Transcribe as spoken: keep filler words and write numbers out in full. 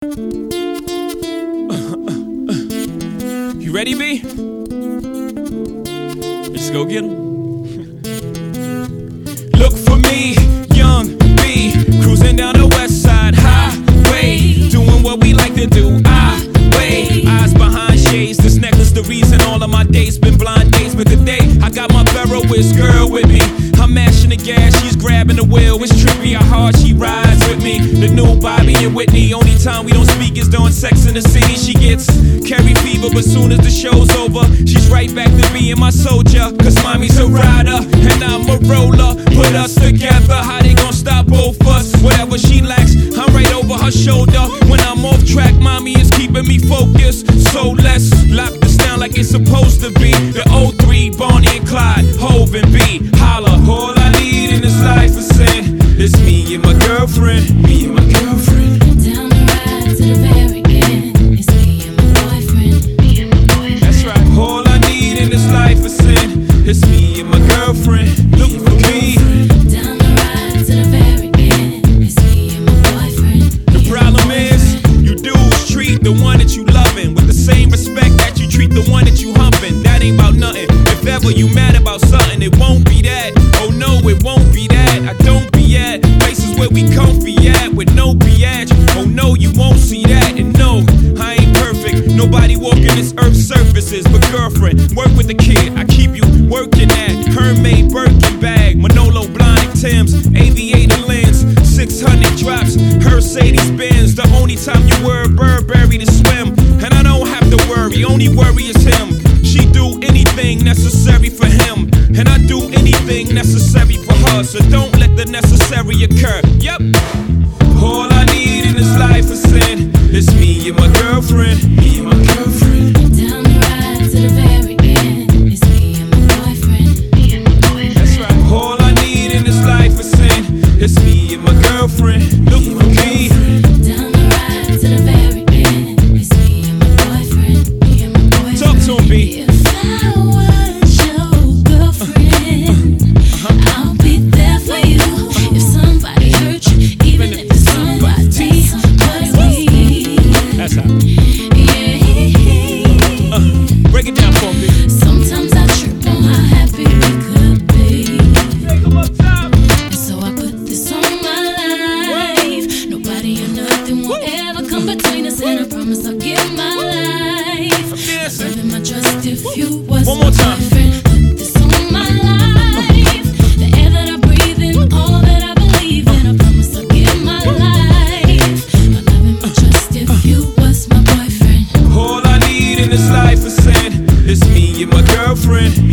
You ready, B? Let's go get 'em. Look for me, young B, cruising down the west side highway, doing what we like to do. I wait, eyes behind shades. This necklace, the reason all of my dates been blind days. But today, I got my Ferroist girl with me. I'm mashing the gas, she's grabbing the wheel. It's trippy how hard she rides with me. The new Bobby and Whitney. Only time we don't speak is during Sex in the City. She gets carry fever, but soon as the show's over, she's right back to being my soldier. Cause mommy's a rider, and I'm a roller. Put us together, how they gon' stop both us? Whatever she lacks, I'm right over her shoulder. When I'm off track, mommy is keeping me focused. So let's lock this down like it's supposed to be. The oh three, Bonnie and Clyde, Hov and B. Holla, all I need in this life is sin. It's me and my girlfriend, me and my girlfriend. Down the ride to the very end. It's me and my boyfriend, me and my boyfriend. That's right. All I need in this life is sin. It's me and my girlfriend. Look for me. Down the ride to the very end. It's me and my boyfriend. The problem is, you dudes treat the one that you loving with the same respect that you treat the one that you humping. That ain't about nothing. If ever you mad about something, it won't be that. Oh no, it won't be that. I don't be at places where we comfy at with no biatch. Oh no, you won't see that. And no, I ain't perfect. Nobody walking this earth's surfaces. But girlfriend, work with the kid. I keep you working at Hermès Birkin bag, Manolo Blahnik Tim's, aviator lens, six hundred drops, Mercedes Benz. The only time you wear a Burberry to swim, and I don't have to worry. Only worry is him. She do anything necessary for him, and I do anything necessary for her. So don't let the necessary occur. Yep. All I need in this life is sin. It's me and my girlfriend. Me and my girlfriend. Down the ride to the very end. It's me and my boyfriend, me and my boyfriend. That's right. All I need in this life is sin. It's me and my girlfriend. Look for me. Down the ride to the very end. It's me and my boyfriend, me and my boyfriend. Talk to him, B. If I was your girlfriend, I'll be there for you. If somebody hurt you, even if it's somebody, somebody we. That's how. Yeah. Uh, break it down for me. Sometimes I trip on how happy we could be. Take 'em up top. And so I put this on my life. Nobody or nothing will ever come between us, and I promise I'll give my life. I'm dancing. Love and my trust if you was One more time. my friend. Put this on my life. The air that I breathe in, all that I believe in. I promise I'll give my life. My love and my trust if you was my boyfriend. All I need in this life is sin. It's me and my girlfriend.